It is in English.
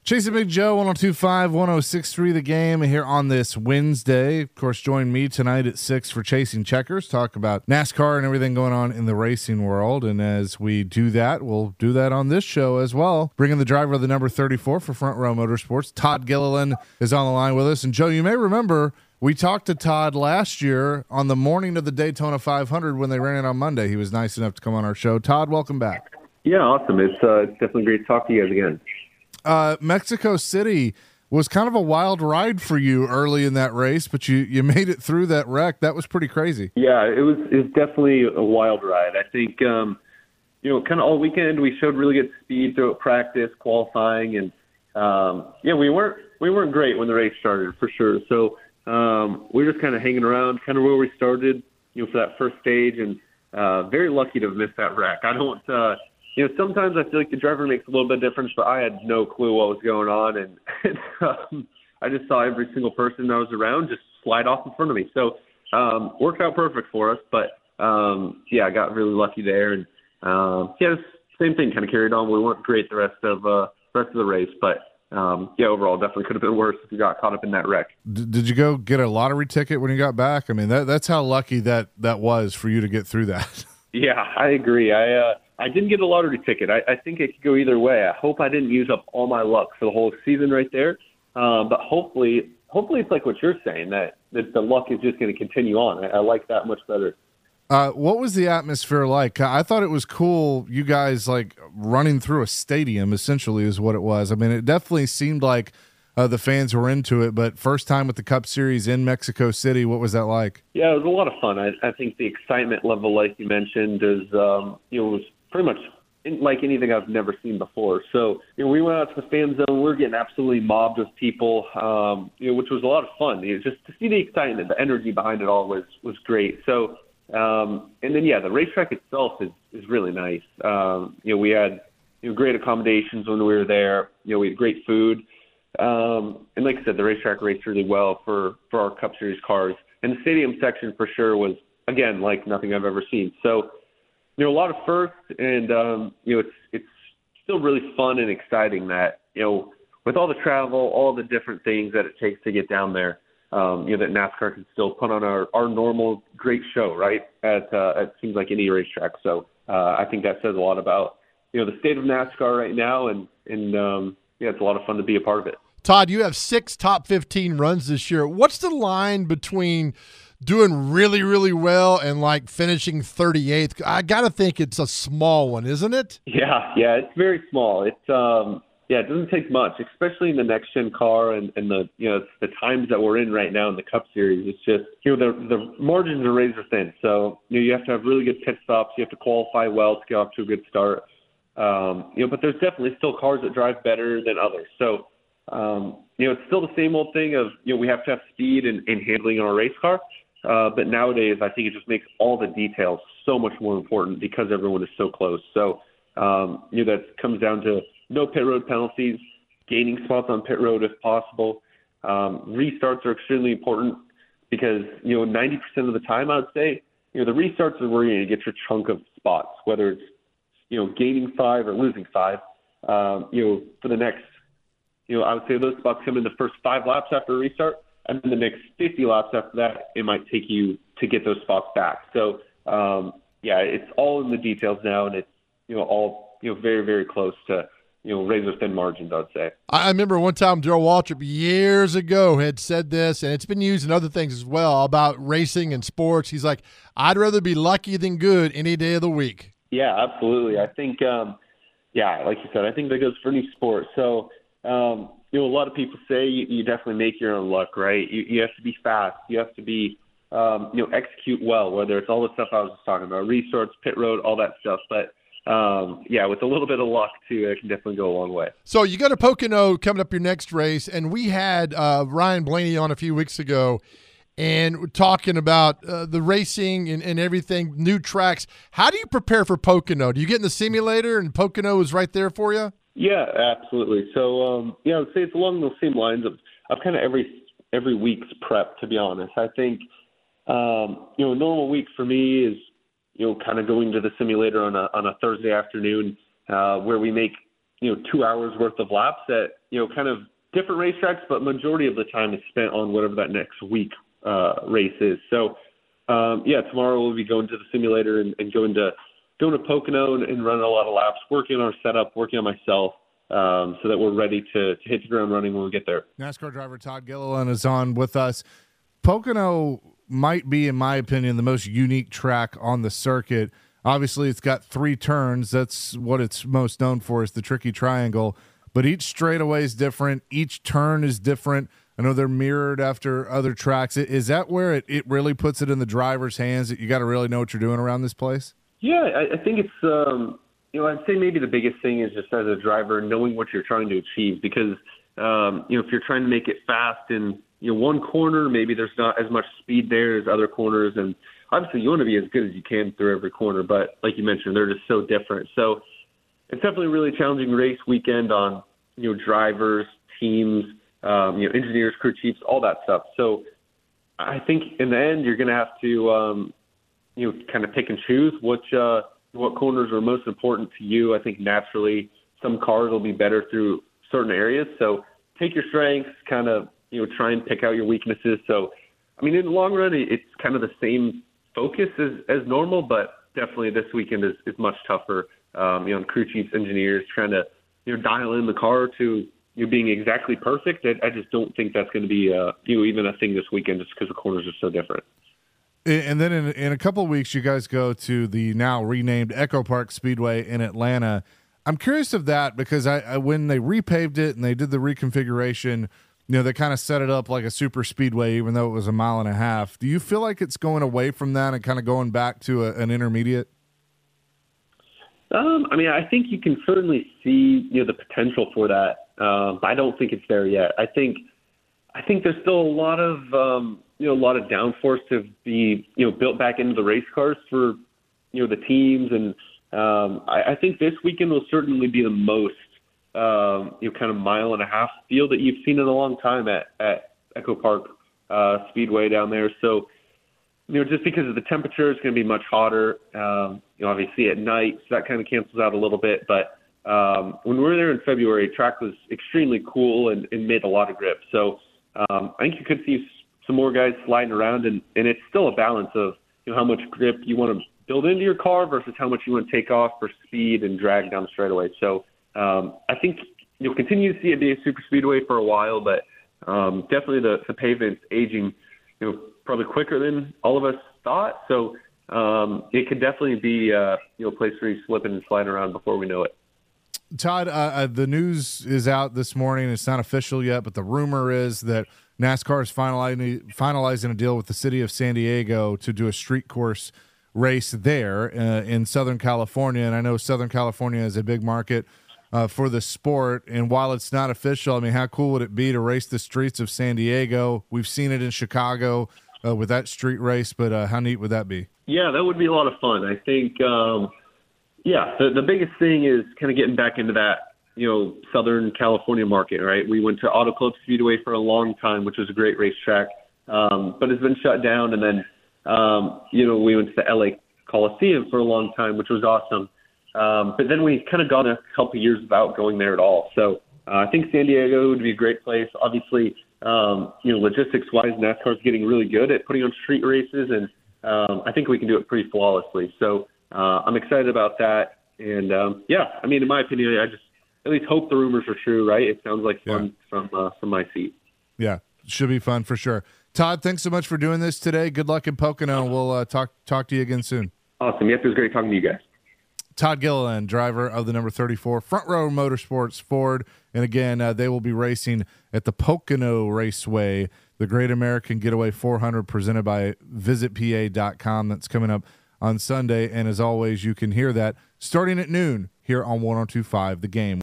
Chasing Big Joe, 102.5, 106.3 The Game here on this Wednesday. Of course, join me tonight at 6 for Chasing Checkers, talk about NASCAR and everything going on in the racing world. And as we do that, we'll do that on this show as well. Bringing the driver of the number 34 for Front Row Motorsports, Todd Gilliland, is on the line with us. And Joe, you may remember we talked to Todd last year on the morning of the Daytona 500 when they ran it on Monday. He was nice enough to come on our show. Todd, welcome back. Yeah, awesome. It's definitely great to talk to you guys again. Mexico City was kind of a wild ride for you early in that race, but you made it through that wreck. That was pretty crazy. Yeah, it was definitely a wild ride. I think, kind of all weekend we showed really good speed throughout practice, qualifying, and we weren't great when the race started for sure. So we were just kind of hanging around, kind of where we started, for that first stage, and very lucky to have missed that wreck. I don't. Sometimes I feel like the driver makes a little bit of difference, but I had no clue what was going on, and I just saw every single person I was around just slide off in front of me. So worked out perfect for us, but I got really lucky there, and same thing kind of carried on. We weren't great the rest of the race, but overall definitely could have been worse if you got caught up in that wreck. Did you go get a lottery ticket when you got back? I mean, that's how lucky that was for you to get through that. Yeah, I agree. I didn't get a lottery ticket. I think it could go either way. I hope I didn't use up all my luck for the whole season right there. But hopefully it's like what you're saying, that the luck is just going to continue on. I like that much better. What was the atmosphere like? I thought it was cool. You guys like running through a stadium essentially is what it was. I mean, it definitely seemed like the fans were into it, but first time with the Cup Series in Mexico City, what was that like? Yeah, it was a lot of fun. I think the excitement level, like you mentioned, is was pretty much like anything I've never seen before. So we went out to the fan zone. We were getting absolutely mobbed with people, which was a lot of fun. Just to see the excitement, the energy behind it all was great. So and then the racetrack itself is really nice. We had great accommodations when we were there. We had great food. And like I said, the racetrack raced really well for our Cup Series cars. And the stadium section for sure was, again, like nothing I've ever seen. So, a lot of firsts, and, it's still really fun and exciting that, with all the travel, all the different things that it takes to get down there, that NASCAR can still put on our normal great show, right, at seems like any racetrack. So I think that says a lot about, the state of NASCAR right now, and it's a lot of fun to be a part of it. Todd, you have 6 top 15 runs this year. What's the line between doing really, really well and like finishing 38th? I got to think it's a small one, isn't it? Yeah, it's very small. It doesn't take much, especially in the next gen car and the the times that we're in right now in the Cup Series. It's just the margins are razor thin. So you have to have really good pit stops. You have to qualify well to get off to a good start. But there's definitely still cars that drive better than others. So, it's still the same old thing of, we have to have speed and handling on a race car. But nowadays, I think it just makes all the details so much more important because everyone is so close. So, that comes down to no pit road penalties, gaining spots on pit road if possible. Restarts are extremely important because, 90% of the time, I would say, the restarts are where you're going to get your chunk of spots, whether it's gaining 5 or losing 5, for the next, I would say those spots come in the first 5 laps after a restart, and then the next 50 laps after that, it might take you to get those spots back. So, it's all in the details now, and it's, all, very, very close to, razor thin margins, I'd say. I remember one time Darrell Waltrip years ago had said this, and it's been used in other things as well, about racing and sports. He's like, I'd rather be lucky than good any day of the week. Yeah, absolutely. I think, like you said, I think that goes for any sport. So, a lot of people say you definitely make your own luck, right? You have to be fast. You have to be, execute well, whether it's all the stuff I was just talking about, restarts, pit road, all that stuff. But, with a little bit of luck, too, it can definitely go a long way. So you go to Pocono coming up your next race, and we had Ryan Blaney on a few weeks ago, and talking about the racing and everything, new tracks. How do you prepare for Pocono? Do you get in the simulator and Pocono is right there for you? Yeah, absolutely. So, I would say it's along those same lines of kind of every week's prep, to be honest. I think, a normal week for me is, kind of going to the simulator on a Thursday afternoon where we make 2 hours worth of laps at, kind of different racetracks, but majority of the time is spent on whatever that next week race is. So, tomorrow we'll be going to the simulator and going to Pocono and running a lot of laps, working on our setup, working on myself, so that we're ready to hit the ground running when we get there. NASCAR driver Todd Gilliland is on with us. Pocono might be, in my opinion, the most unique track on the circuit. Obviously, it's got 3 turns. That's what it's most known for, is the tricky triangle. But each straightaway is different. Each turn is different. I know they're mirrored after other tracks. Is that where it really puts it in the driver's hands, that you got to really know what you're doing around this place? Yeah, I think it's, I'd say maybe the biggest thing is just as a driver, knowing what you're trying to achieve. Because, if you're trying to make it fast in one corner, maybe there's not as much speed there as other corners. And obviously you want to be as good as you can through every corner. But like you mentioned, they're just so different. So it's definitely a really challenging race weekend on, drivers, teams, engineers, crew chiefs, all that stuff. So I think in the end, you're going to have to, kind of pick and choose what corners are most important to you. I think naturally some cars will be better through certain areas. So take your strengths, kind of, try and pick out your weaknesses. So, in the long run, it's kind of the same focus as normal, but definitely this weekend is much tougher. Crew chiefs, engineers trying to, dial in the car to being exactly perfect. I just don't think that's going to be, even a thing this weekend, just because the corners are so different. And then in a couple of weeks, you guys go to the now renamed Echo Park Speedway in Atlanta. I'm curious of that because I when they repaved it and they did the reconfiguration, they kind of set it up like a super speedway, even though it was 1.5 miles. Do you feel like it's going away from that and kind of going back to an intermediate? I think you can certainly see, the potential for that. But I don't think it's there yet. I think there's still a lot of, a lot of downforce to be, built back into the race cars for, the teams. And I think this weekend will certainly be the most, kind of 1.5 mile field that you've seen in a long time at Echo Park Speedway down there. So, just because of the temperature, it's going to be much hotter, obviously at night, so that kind of cancels out a little bit. But when we were there in February, track was extremely cool and made a lot of grip. So I think you could see some more guys sliding around, and it's still a balance of how much grip you want to build into your car versus how much you want to take off for speed and drag down the straightaway. So I think you'll continue to see it be a super speedway for a while, but definitely the pavement's aging, probably quicker than all of us thought. So it could definitely be a place where you're slipping and sliding around before we know it. Todd, the news is out this morning. It's not official yet, but the rumor is that NASCAR is finalizing a deal with the city of San Diego to do a street course race there in Southern California. And I know Southern California is a big market for the sport. And while it's not official, how cool would it be to race the streets of San Diego? We've seen it in Chicago with that street race, but how neat would that be? Yeah, that would be a lot of fun. I think, the biggest thing is kind of getting back into that, Southern California market, right? We went to Auto Club Speedway for a long time, which was a great racetrack, but it's been shut down. And then, we went to the LA Coliseum for a long time, which was awesome. But then we kind of gone a couple years without going there at all. So I think San Diego would be a great place. Obviously, logistics-wise, NASCAR is getting really good at putting on street races, and I think we can do it pretty flawlessly. So I'm excited about that. And, in my opinion, I just at least hope the rumors are true, right? It sounds like fun from my seat. Yeah, should be fun for sure. Todd, thanks so much for doing this today. Good luck in Pocono. We'll talk to you again soon. Awesome. Yes, it was great talking to you guys. Todd Gilliland, driver of the number 34 Front Row Motorsports Ford. And again, they will be racing at the Pocono Raceway, the Great American Getaway 400 presented by visitpa.com. That's coming up on Sunday. And as always, you can hear that starting at noon here on 102.5 The Game.